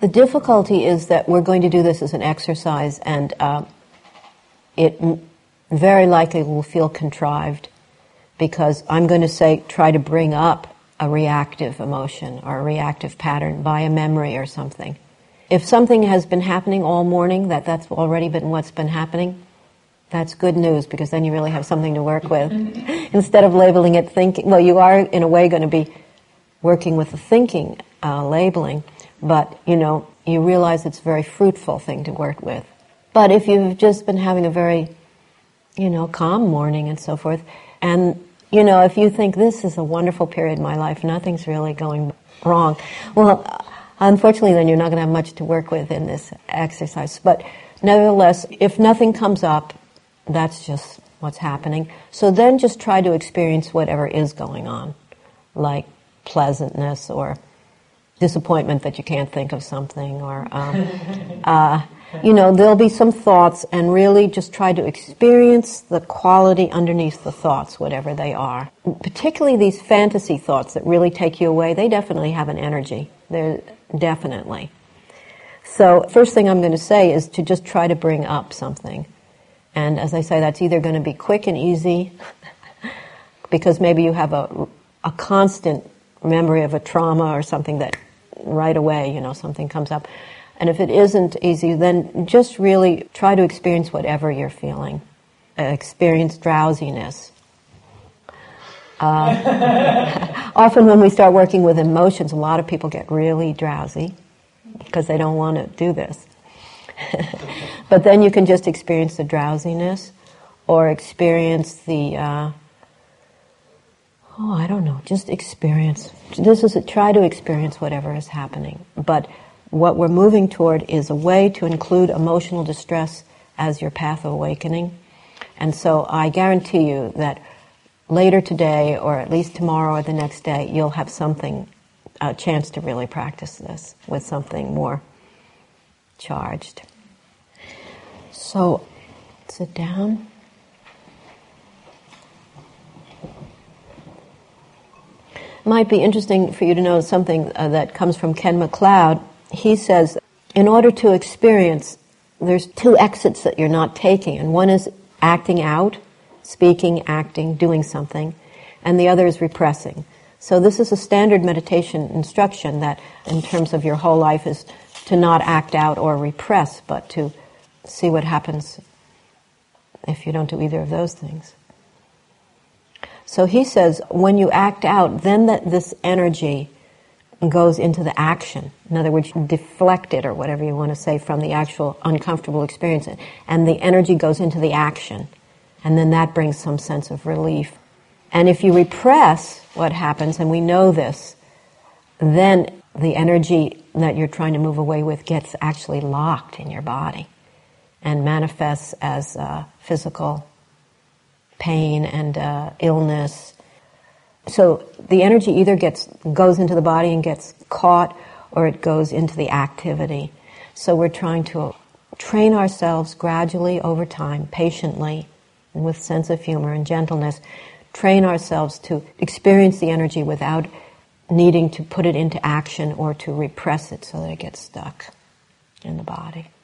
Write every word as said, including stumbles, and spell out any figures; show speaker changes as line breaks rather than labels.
The difficulty is that we're going to do this as an exercise, and uh, it m- very likely will feel contrived, because I'm going to say, try to bring up a reactive emotion or a reactive pattern by a memory or something. If something has been happening all morning, that that's already been what's been happening, that's good news, because then you really have something to work with. Instead of labeling it thinking, well, you are in a way going to be working with the thinking uh, labeling, but, you know, you realize it's a very fruitful thing to work with. But if you've just been having a very, you know, calm morning and so forth, and, you know, if you think this is a wonderful period in my life, nothing's really going wrong, well, unfortunately, then you're not going to have much to work with in this exercise. But nevertheless, if nothing comes up, that's just what's happening. So then just try to experience whatever is going on, like pleasantness or disappointment that you can't think of something, or, um, uh, you know, there'll be some thoughts, and really just try to experience the quality underneath the thoughts, whatever they are. Particularly these fantasy thoughts that really take you away, they definitely have an energy. They're definitely. So first thing I'm going to say is to just try to bring up something. And as I say, that's either going to be quick and easy, because maybe you have a, a constant memory of a trauma or something that right away, you know, something comes up. And if it isn't easy, then just really try to experience whatever you're feeling. Uh, experience drowsiness. Uh, often when we start working with emotions, a lot of people get really drowsy because they don't want to do this. But then you can just experience the drowsiness, or experience the, uh, oh, I don't know, just experience. This is a, try to experience whatever is happening. But what we're moving toward is a way to include emotional distress as your path of awakening. And so I guarantee you that later today, or at least tomorrow or the next day, you'll have something, a chance to really practice this with something more charged. So, sit down. It might be interesting for you to know something uh, that comes from Ken MacLeod. He says, in order to experience, there's two exits that you're not taking, and one is acting out, speaking, acting, doing something, and the other is repressing. So this is a standard meditation instruction that, in terms of your whole life, is to not act out or repress, but to see what happens if you don't do either of those things. So he says, when you act out, then that this energy goes into the action. In other words, you deflect it, or whatever you want to say, from the actual uncomfortable experience, and the energy goes into the action, and then that brings some sense of relief. And if you repress what happens, and we know this, then the energy that you're trying to move away with gets actually locked in your body and manifests as uh, physical pain and uh, illness. So the energy either gets goes into the body and gets caught, or it goes into the activity. So we're trying to train ourselves gradually over time, patiently, and with sense of humor and gentleness, train ourselves to experience the energy without needing to put it into action or to repress it so that it gets stuck in the body.